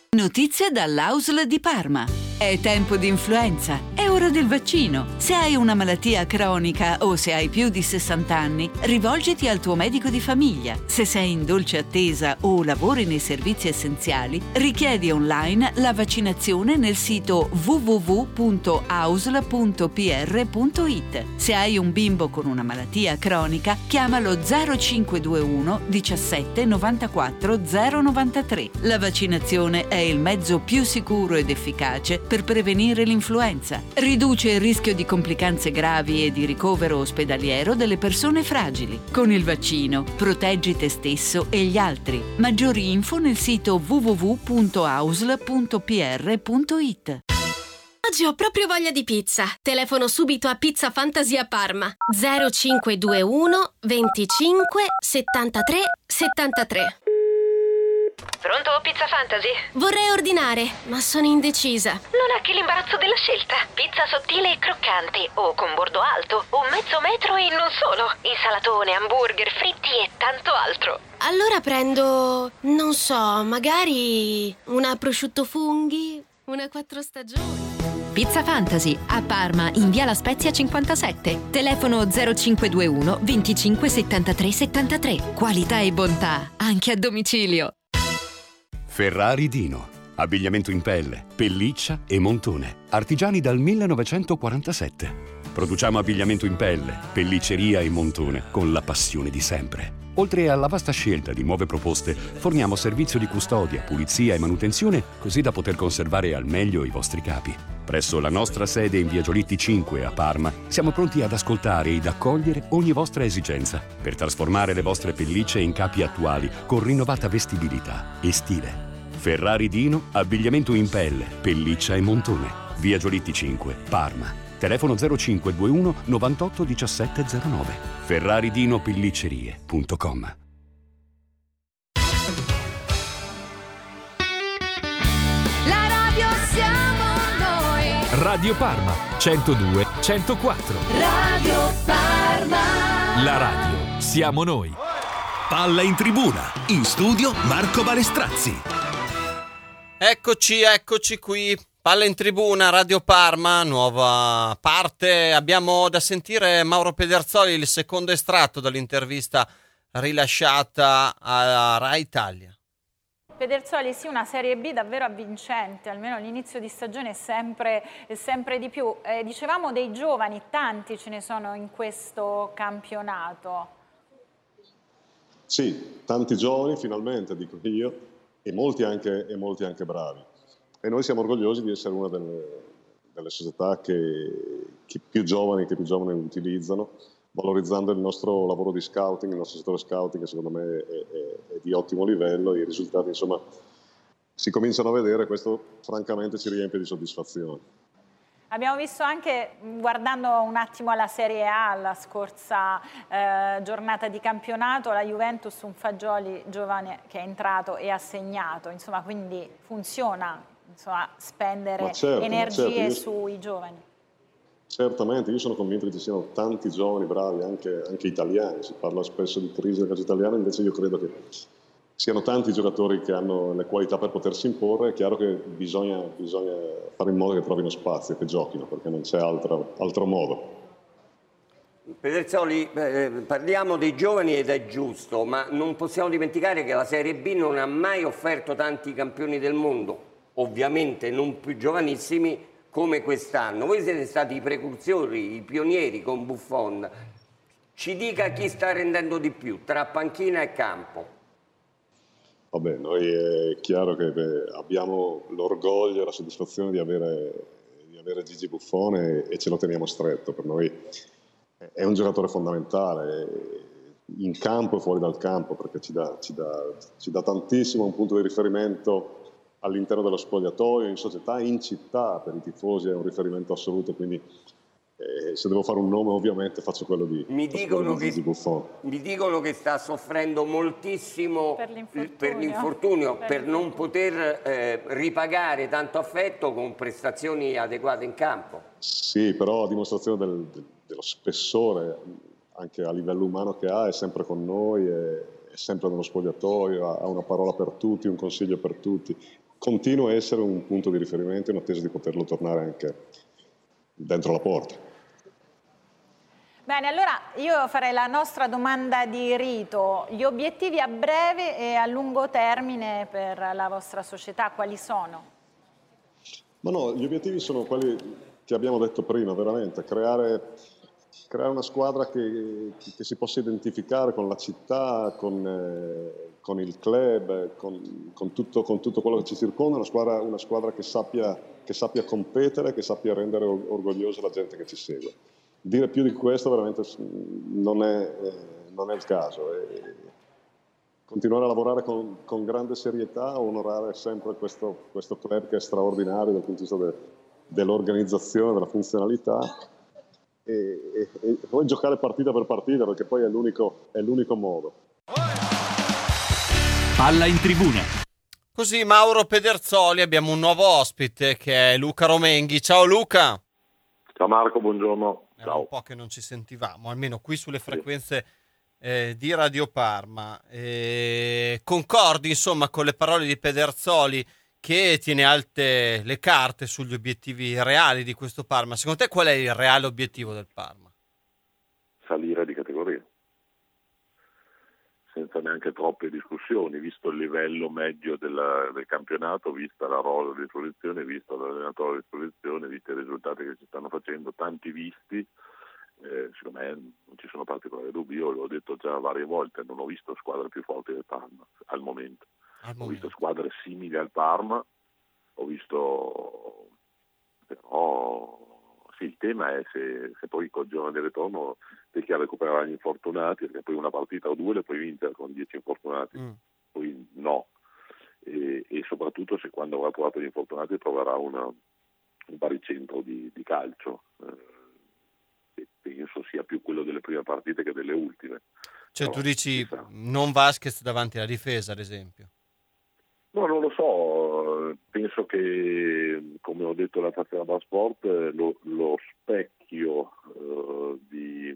Notizie dall'AUSL di Parma. È tempo di influenza, è ora del vaccino. Se hai una malattia cronica o se hai più di 60 anni, rivolgiti al tuo medico di famiglia. Se sei in dolce attesa o lavori nei servizi essenziali, richiedi online la vaccinazione nel sito www.ausl.pr.it. Se hai un bimbo con una malattia cronica, chiamalo 0521 17 94 093. La vaccinazione è il mezzo più sicuro ed efficace per prevenire l'influenza. Riduce il rischio di complicanze gravi e di ricovero ospedaliero delle persone fragili. Con il vaccino proteggi te stesso e gli altri. Maggiori info nel sito www.ausl.pr.it. Oggi ho proprio voglia di pizza. Telefono subito a Pizza Fantasy a Parma. 0521 25 73 73. Pronto, Pizza Fantasy? Vorrei ordinare, ma sono indecisa. Non ha che l'imbarazzo della scelta. Pizza sottile e croccante, o con bordo alto, o mezzo metro e non solo. Insalatone, hamburger, fritti e tanto altro. Allora prendo, non so, magari una prosciutto funghi, una 4 stagioni. Pizza Fantasy a Parma in via La Spezia 57. Telefono 0521 25 73 73. Qualità e bontà anche a domicilio. Ferrari Dino. Abbigliamento in pelle, pelliccia e montone. Artigiani dal 1947. Produciamo abbigliamento in pelle, pellicceria e montone con la passione di sempre. Oltre alla vasta scelta di nuove proposte, forniamo servizio di custodia, pulizia e manutenzione, così da poter conservare al meglio i vostri capi. Presso la nostra sede in via Giolitti 5 a Parma, siamo pronti ad ascoltare ed accogliere ogni vostra esigenza per trasformare le vostre pellicce in capi attuali con rinnovata vestibilità e stile. Ferrari Dino, abbigliamento in pelle, pelliccia e montone. Via Giolitti 5, Parma. Telefono 0521 98 1709. ferraridinopelliccerie.com. La radio siamo noi. Radio Parma 102 104. Radio Parma. La radio siamo noi. Palla in tribuna. In studio Marco Balestrazzi. Eccoci qui. Palla in tribuna, Radio Parma, nuova parte. Abbiamo da sentire Mauro Pederzoli, il secondo estratto dall'intervista rilasciata a Rai Italia. Pederzoli, sì, una Serie B davvero avvincente, almeno all'inizio di stagione è sempre di più. Dicevamo dei giovani, tanti ce ne sono in questo campionato. Sì, tanti giovani finalmente, dico io, e molti anche bravi. E noi siamo orgogliosi di essere una delle società che più giovani utilizzano, valorizzando il nostro lavoro di scouting, il nostro settore scouting, che secondo me è di ottimo livello. I risultati, insomma, si cominciano a vedere, questo francamente ci riempie di soddisfazione. Abbiamo visto anche, guardando un attimo alla Serie A, la scorsa giornata di campionato, la Juventus, un Fagioli giovane che è entrato e ha segnato, insomma, quindi funziona, insomma, spendere energie sui giovani. Certamente, io sono convinto che ci siano tanti giovani bravi, anche italiani. Si parla spesso di crisi del calcio italiano, invece io credo che siano tanti giocatori che hanno le qualità per potersi imporre. È chiaro che bisogna fare in modo che trovino spazio, che giochino, perché non c'è altro modo. Pederzoli, parliamo dei giovani ed è giusto, ma non possiamo dimenticare che la Serie B non ha mai offerto tanti campioni del mondo, ovviamente non più giovanissimi come quest'anno. Voi siete stati i precursori, i pionieri con Buffon. Ci dica chi sta rendendo di più tra panchina e campo. Vabbè, noi è chiaro che abbiamo l'orgoglio e la soddisfazione di avere Gigi Buffon e ce lo teniamo stretto. Per noi è un giocatore fondamentale in campo e fuori dal campo, perché ci dà tantissimo, un punto di riferimento all'interno dello spogliatoio, in società, in città, per i tifosi è un riferimento assoluto, quindi se devo fare un nome ovviamente faccio quello di Gigi Buffon. Mi dicono che sta soffrendo moltissimo per l'infortunio, per non poter ripagare tanto affetto con prestazioni adeguate in campo. Sì, però a dimostrazione dello spessore anche a livello umano che ha, è sempre con noi, è sempre nello spogliatoio, ha una parola per tutti, un consiglio per tutti. continua a essere un punto di riferimento in attesa di poterlo tornare anche dentro la porta. Bene, allora io farei la nostra domanda di rito. Gli obiettivi a breve e a lungo termine per la vostra società quali sono? Ma no, gli obiettivi sono quelli che abbiamo detto prima, veramente, creare una squadra che si possa identificare con la città, con il club, con tutto quello che ci circonda, una squadra che sappia competere, che sappia rendere orgogliosa la gente che ci segue. Dire più di questo veramente non è il caso. Continuare a lavorare con grande serietà, onorare sempre questo club che è straordinario dal punto di vista dell'organizzazione, della funzionalità, e poi giocare partita per partita, perché poi è l'unico modo. Palla in tribuna. Così Mauro Pederzoli, abbiamo un nuovo ospite che è Luca Romenghi. Ciao Luca. Ciao Marco, buongiorno. Era un po' che non ci sentivamo, almeno qui sulle frequenze di Radio Parma. Concordi insomma con le parole di Pederzoli che tiene alte le carte sugli obiettivi reali di questo Parma? Secondo te qual è il reale obiettivo del Parma? Salire di categoria, senza neanche troppe discussioni, visto il livello medio del campionato, vista la rosa di disposizione, visto l'allenatore di disposizione, visti i risultati che si stanno facendo, tanti visti. Secondo me non ci sono particolari dubbi. Io l'ho detto già varie volte, non ho visto squadre più forti del Parma al momento. Ho visto squadre simili al Parma, ho visto, però sì, il tema è se poi col giorno di ritorno riesci a recuperare gli infortunati, perché poi una partita o due le puoi vincere con 10 infortunati, poi no, e soprattutto se quando avrà trovato gli infortunati troverà un baricentro di calcio, che penso sia più quello delle prime partite che delle ultime. Cioè però, tu dici non Vasquez davanti alla difesa, ad esempio? No, non lo so, penso che, come ho detto la Tazza Sport, lo specchio di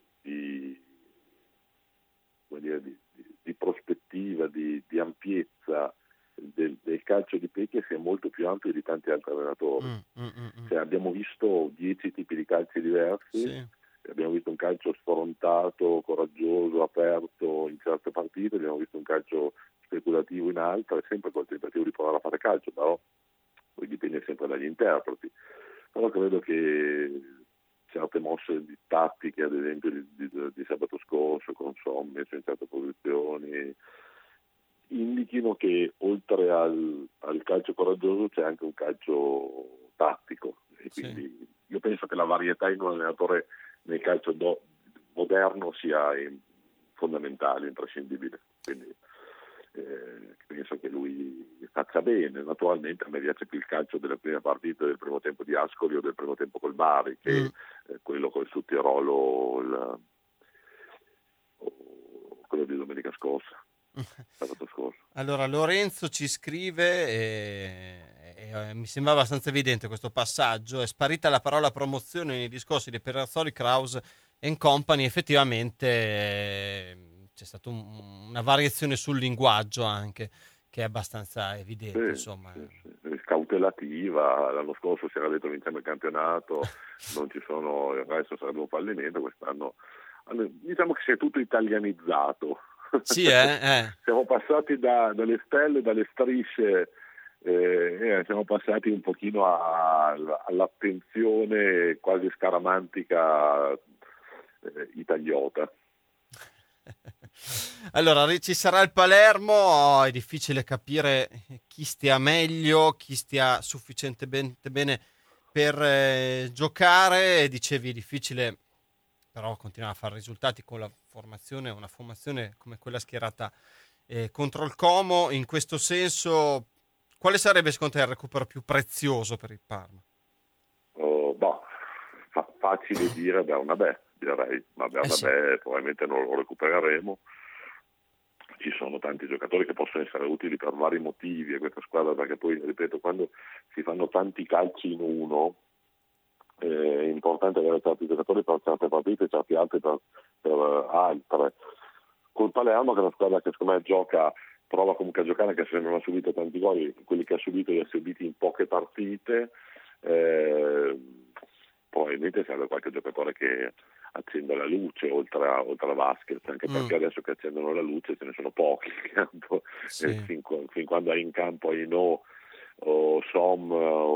prospettiva, di ampiezza del calcio di Pecchia sia molto più ampio di tanti altri allenatori. Cioè, abbiamo visto 10 tipi di calci diversi, abbiamo visto un calcio sfrontato, coraggioso, aperto in certe partite, abbiamo visto un calcio speculativo in altre, sempre col tentativo di provare a fare calcio, però poi dipende sempre dagli interpreti. Però credo che certe mosse di tattiche, ad esempio di sabato scorso, con Sommer in certe posizioni, indichino che oltre al calcio coraggioso c'è anche un calcio tattico, e quindi io penso che la varietà in un allenatore nel calcio moderno sia fondamentale, imprescindibile, quindi penso che lui faccia bene. Naturalmente a me piace più il calcio delle prime partite, del primo tempo di Ascoli o del primo tempo col Bari, che quello col Sudtirolo, quello di domenica scorsa. Allora Lorenzo ci scrive, mi sembra abbastanza evidente questo passaggio: è sparita la parola promozione nei discorsi di Pederzoli, Kraus e Company. Effettivamente c'è stata una variazione sul linguaggio anche, che è abbastanza evidente. Insomma. Cautelativa, l'anno scorso si era detto vinciamo il campionato, non ci sono, adesso sarebbe un fallimento, quest'anno diciamo che si è tutto italianizzato. Sì, Siamo passati dalle stelle, dalle strisce, siamo passati un pochino all'attenzione quasi scaramantica italiota. Allora, ci sarà il Palermo, è difficile capire chi stia meglio, chi stia sufficientemente bene per giocare. Dicevi difficile, però continuare a fare risultati con una formazione come quella schierata contro il Como. In questo senso, quale sarebbe secondo te il recupero più prezioso per il Parma? Facile dire Bernabé, direi, ma Bernabé probabilmente non lo recupereremo. Ci sono tanti giocatori che possono essere utili per vari motivi a questa squadra, perché poi, ripeto, quando si fanno tanti calci in uno, è importante avere certi giocatori per certe partite e certi altri per altre. Col Palermo, che è una squadra che secondo me gioca prova comunque a giocare, anche se non ha subito tanti gol, quelli che ha subito li ha subiti in poche partite. Probabilmente serve qualche giocatore che accenda la luce oltre a Vasquez, anche perché adesso che accendono la luce ce ne sono pochi in campo. Fin quando hai in campo Aino o Som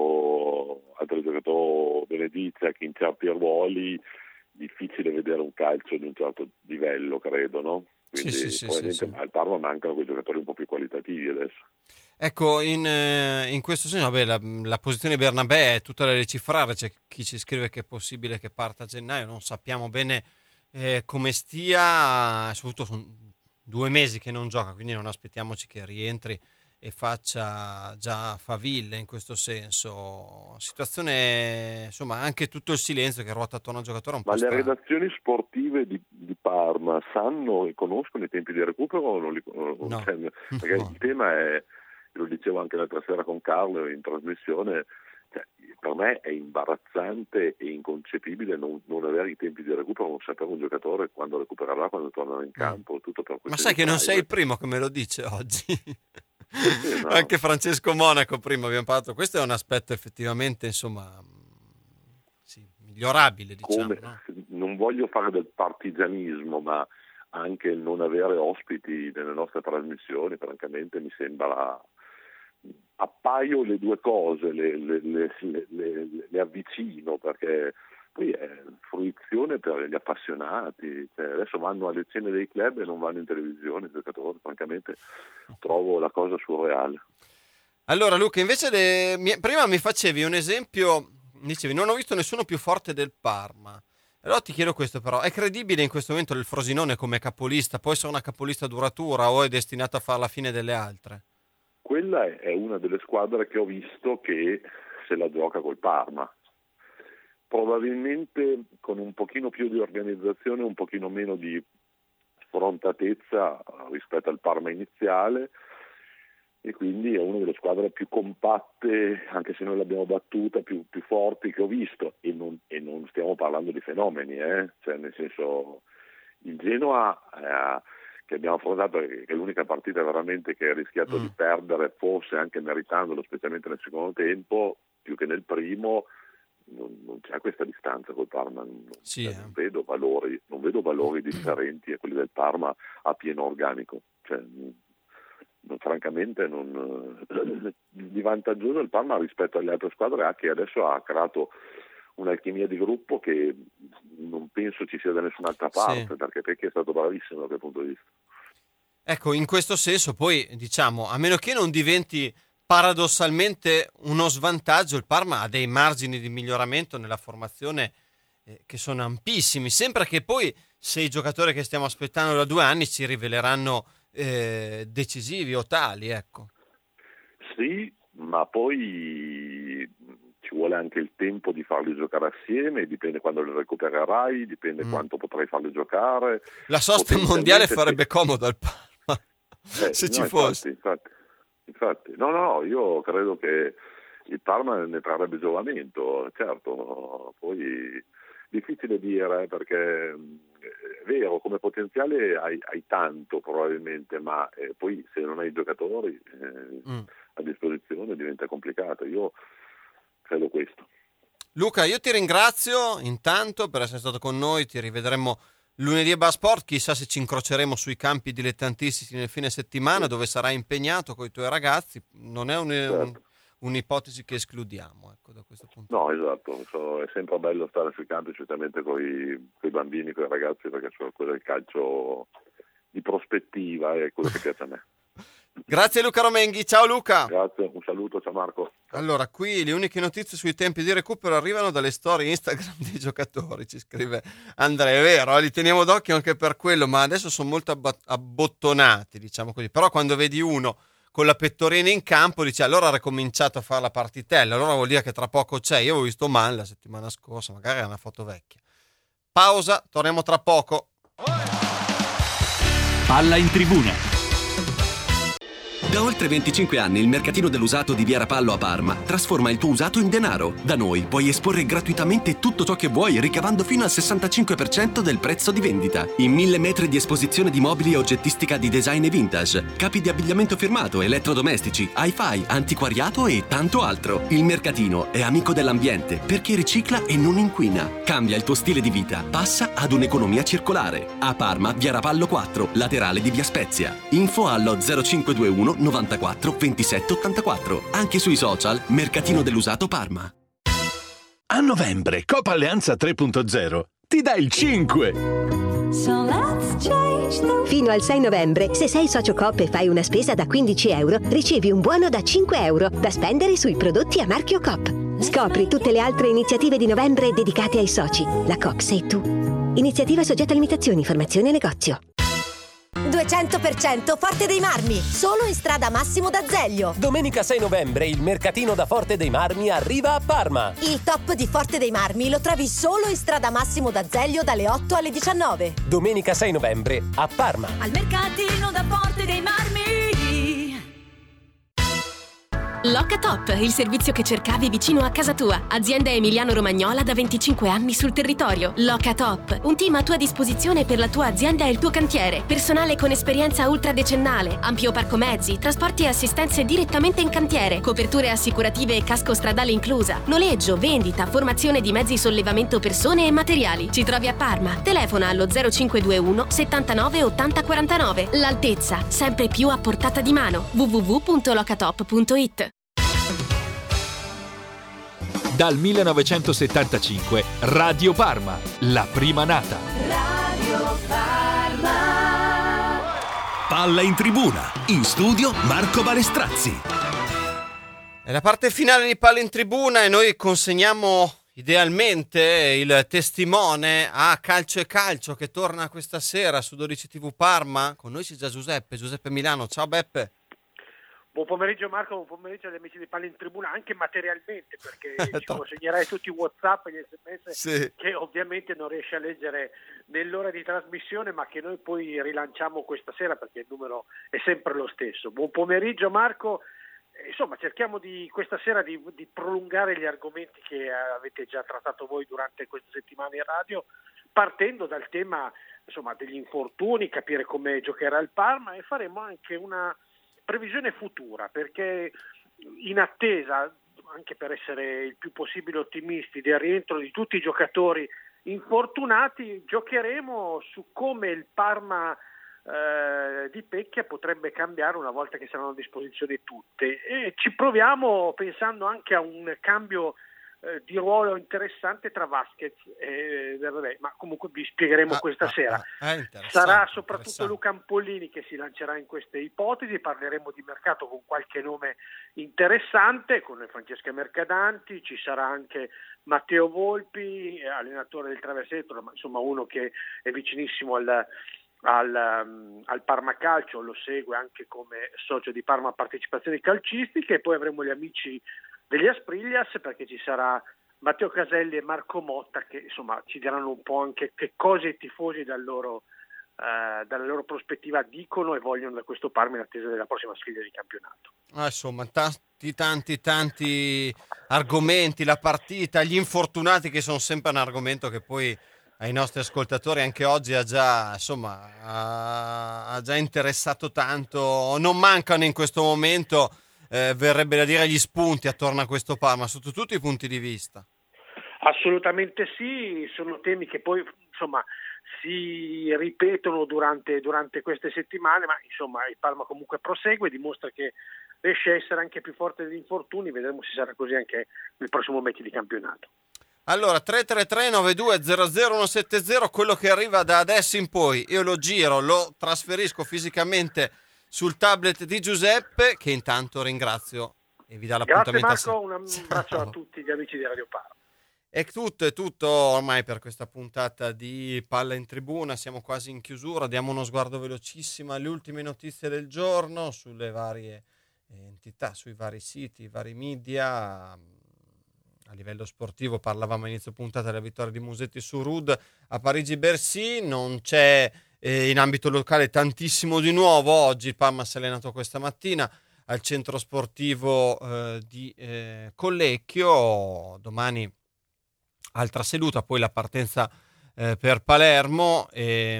o altri giocatori, Benedizia, che in certi ruoli difficile vedere un calcio di un certo livello, credo, no? Quindi al Parma mancano quei giocatori un po' più qualitativi adesso. Ecco, in questo senso, la posizione di Bernabé è tutta da decifrare. C'è chi ci scrive che è possibile che parta a gennaio, non sappiamo bene come stia, soprattutto sono 2 mesi che non gioca, quindi non aspettiamoci che rientri e faccia già faville in questo senso. Situazione, insomma, anche tutto il silenzio che ruota attorno al giocatore un po'. Ma le redazioni sportive di Parma sanno e conoscono i tempi di recupero o non li conoscono? No. Perché il tema è, lo dicevo anche l'altra sera con Carlo in trasmissione, cioè, per me è imbarazzante e inconcepibile non avere i tempi di recupero, non sapere un giocatore quando recupererà, quando tornerà in campo. Tutto per ma sai che non sei il primo che me lo dice oggi? No. Anche Francesco Monaco prima abbiamo parlato. Questo è un aspetto effettivamente, insomma, migliorabile, diciamo. No? Non voglio fare del partigianismo, ma anche il non avere ospiti nelle nostre trasmissioni, francamente mi sembra, appaio le due cose, le avvicino, perché poi è fruizione per gli appassionati. Cioè, adesso vanno alle cene dei club e non vanno in televisione i giocatori, francamente trovo la cosa surreale. Allora Luca, invece prima mi facevi un esempio, dicevi non ho visto nessuno più forte del Parma. Allora ti chiedo questo però, è credibile in questo momento il Frosinone come capolista? Può essere una capolista duratura o è destinato a fare la fine delle altre? Quella è una delle squadre che ho visto che se la gioca col Parma. Probabilmente con un pochino più di organizzazione, un pochino meno di sfrontatezza rispetto al Parma iniziale, e quindi è una delle squadre più compatte, anche se noi l'abbiamo battuta, più forti che ho visto, e non stiamo parlando di fenomeni, cioè nel senso, il Genoa che abbiamo affrontato, che è l'unica partita veramente che ha rischiato di perdere, forse anche meritandolo, specialmente nel secondo tempo, più che nel primo. Non c'è questa distanza col Parma, non vedo valori differenti a quelli del Parma a pieno organico, cioè, francamente di vantaggioso il Parma rispetto alle altre squadre che adesso ha creato un'alchimia di gruppo che non penso ci sia da nessun'altra parte, perché è stato bravissimo da quel punto di vista. Ecco, in questo senso poi diciamo, a meno che non diventi paradossalmente uno svantaggio, il Parma ha dei margini di miglioramento nella formazione che sono ampissimi. Sembra che poi se i giocatori che stiamo aspettando da 2 anni si riveleranno decisivi o tali, ecco. Sì, ma poi ci vuole anche il tempo di farli giocare assieme, dipende quando li recupererai, dipende quanto potrai farli giocare. La sosta mondiale farebbe comodo al Parma se ci fosse. Infatti, no, io credo che il Parma ne trarrebbe giovamento, certo, poi difficile dire perché è vero, come potenziale hai tanto probabilmente, ma poi se non hai i giocatori a disposizione diventa complicato, io credo questo. Luca, io ti ringrazio intanto per essere stato con noi, ti rivedremo lunedì a Basport, chissà se ci incroceremo sui campi dilettantistici nel fine settimana dove sarai impegnato con i tuoi ragazzi, non è un'ipotesi che escludiamo, ecco, da questo punto. No, esatto, è sempre bello stare sui campi, specialmente con i bambini, con i ragazzi, perché quello è il calcio di prospettiva, è quello che piace a me. Grazie Luca Romenghi, ciao Luca. Grazie, un saluto, ciao Marco. Allora, qui le uniche notizie sui tempi di recupero arrivano dalle storie Instagram dei giocatori, ci scrive Andrea, è vero, li teniamo d'occhio anche per quello, ma adesso sono molto abbottonati, diciamo così, però quando vedi uno con la pettorina in campo dici allora ha ricominciato a fare la partitella, allora vuol dire che tra poco c'è. Io avevo visto Man la settimana scorsa, magari è una foto vecchia. Pausa, torniamo tra poco. Palla in tribuna. Da oltre 25 anni il mercatino dell'usato di Via Rapallo a Parma trasforma il tuo usato in denaro. Da noi puoi esporre gratuitamente tutto ciò che vuoi, ricavando fino al 65% del prezzo di vendita. In 1000 metri di esposizione di mobili e oggettistica di design e vintage, capi di abbigliamento firmato, elettrodomestici, hi-fi, antiquariato e tanto altro. Il mercatino è amico dell'ambiente perché ricicla e non inquina. Cambia il tuo stile di vita, passa ad un'economia circolare. A Parma, Via Rapallo 4, laterale di Via Spezia. Info allo 0521 94 27 84. Anche sui social Mercatino dell'Usato Parma. A novembre Coop Alleanza 3.0 ti dà il 5. Fino al 6 novembre, se sei socio Coop e fai una spesa da 15 euro, ricevi un buono da 5 euro da spendere sui prodotti a marchio Coop. Scopri tutte le altre iniziative di novembre dedicate ai soci. La Coop sei tu. Iniziativa soggetta a limitazioni, informazioni e negozio. 200% Forte dei Marmi, solo in strada Massimo d'Azeglio. Domenica 6 novembre il mercatino da Forte dei Marmi arriva a Parma. Il top di Forte dei Marmi lo trovi solo in strada Massimo d'Azeglio dalle 8 alle 19. Domenica 6 novembre a Parma. Al mercatino da Forte dei Marmi. Locatop, il servizio che cercavi vicino a casa tua. Azienda emiliano-romagnola da 25 anni sul territorio. Locatop, un team a tua disposizione per la tua azienda e il tuo cantiere. Personale con esperienza ultradecennale, ampio parco mezzi, trasporti e assistenze direttamente in cantiere, coperture assicurative e casco stradale inclusa, noleggio, vendita, formazione di mezzi sollevamento persone e materiali. Ci trovi a Parma. Telefona allo 0521 79 80 49. L'altezza, sempre più a portata di mano. www.locatop.it. Dal 1975 Radio Parma, la prima nata. Radio Parma. Palla in tribuna, in studio Marco Balestrazzi. È la parte finale di Palla in tribuna e noi consegniamo idealmente il testimone a Calcio e Calcio che torna questa sera su 12 TV Parma. Con noi c'è già Giuseppe Milano. Ciao Beppe. Buon pomeriggio Marco, buon pomeriggio agli amici di Palla in tribuna, anche materialmente, perché ci consegnerai tutti i WhatsApp e gli SMS sì, che ovviamente non riesci a leggere nell'ora di trasmissione, ma che noi poi rilanciamo questa sera perché il numero è sempre lo stesso. Buon pomeriggio Marco, insomma cerchiamo questa sera di prolungare gli argomenti che avete già trattato voi durante questa settimana in radio, partendo dal tema insomma degli infortuni, capire come giocherà il Parma e faremo anche una previsione futura, perché in attesa, anche per essere il più possibile ottimisti, del rientro di tutti i giocatori infortunati, giocheremo su come il Parma di Pecchia potrebbe cambiare una volta che saranno a disposizione tutte, e ci proviamo pensando anche a un cambio di ruolo interessante tra Vasquez e Verdè, ma comunque vi spiegheremo questa sera. Sarà soprattutto Luca Ampollini che si lancerà in queste ipotesi, parleremo di mercato con qualche nome interessante, con Francesca Mercadanti, ci sarà anche Matteo Volpi, allenatore del Traversetto, ma insomma uno che è vicinissimo al Parma Calcio, lo segue anche come socio di Parma Partecipazioni Calcistiche, e poi avremo gli amici degli Aspriglias, perché ci sarà Matteo Caselli e Marco Motta che insomma ci diranno un po' anche che cosa i tifosi dalla loro prospettiva dicono e vogliono da questo Parma in attesa della prossima sfida di campionato. Insomma tanti argomenti, la partita, gli infortunati, che sono sempre un argomento che poi ai nostri ascoltatori anche oggi ha già interessato tanto. Non mancano in questo momento, verrebbe da dire, gli spunti attorno a questo Parma sotto tutti i punti di vista. Assolutamente sì, sono temi che poi insomma si ripetono durante queste settimane, ma insomma il Parma comunque prosegue, dimostra che riesce a essere anche più forte degli infortuni, vedremo se sarà così anche nel prossimo match di campionato. Allora 333-9200-170, quello che arriva da adesso in poi io lo giro, lo trasferisco fisicamente sul tablet di Giuseppe, che intanto ringrazio e vi dà l'appuntamento. Grazie Marco, un abbraccio a tutti gli amici di Radio Parma. È tutto ormai per questa puntata di Palla in Tribuna, siamo quasi in chiusura, diamo uno sguardo velocissimo alle ultime notizie del giorno, sulle varie entità, sui vari siti, i vari media. A livello sportivo parlavamo a inizio puntata della vittoria di Musetti su Ruud a Parigi-Bercy, non c'è In ambito locale tantissimo di nuovo. Oggi il Parma si è allenato questa mattina al centro sportivo di Collecchio. Domani altra seduta, poi la partenza per Palermo e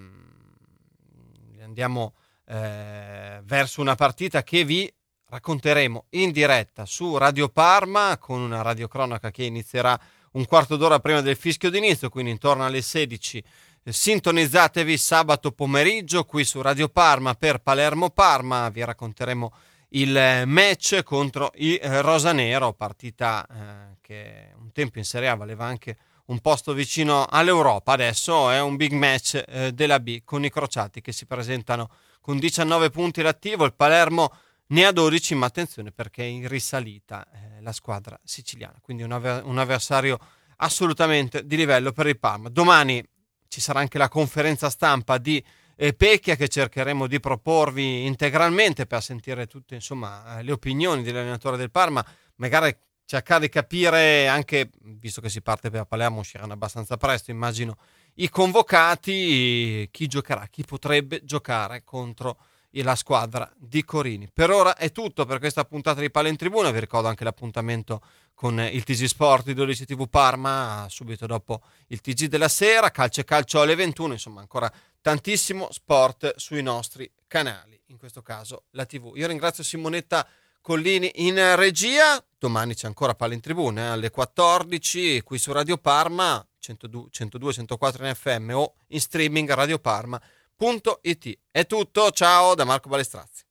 andiamo verso una partita che vi racconteremo in diretta su Radio Parma con una radiocronaca che inizierà un quarto d'ora prima del fischio d'inizio, quindi intorno alle 16. Sintonizzatevi sabato pomeriggio qui su Radio Parma per Palermo-Parma, vi racconteremo il match contro i Rosanero, partita che un tempo in Serie A valeva anche un posto vicino all'Europa. Adesso è un big match della B con i crociati che si presentano con 19 punti all'attivo. Il Palermo ne ha 12, ma attenzione perché è in risalita la squadra siciliana, quindi un avversario assolutamente di livello per il Parma. Domani ci sarà anche la conferenza stampa di Pecchia che cercheremo di proporvi integralmente per sentire tutte le opinioni dell'allenatore del Parma, magari cercare di capire anche, visto che si parte per Palermo, usciranno abbastanza presto, immagino, i convocati, chi giocherà, chi potrebbe giocare contro la squadra di Corini. Per ora è tutto per questa puntata di Palla in Tribuna. Vi ricordo anche l'appuntamento con il TG Sport di 12 TV Parma subito dopo il TG della sera, calcio alle 21, insomma ancora tantissimo sport sui nostri canali, in questo caso la TV. Io ringrazio Simonetta Collini in regia. Domani c'è ancora Palla in Tribuna alle 14 qui su Radio Parma 102-104 in FM o in streaming radioparma.it. È tutto, ciao da Marco Balestrazzi.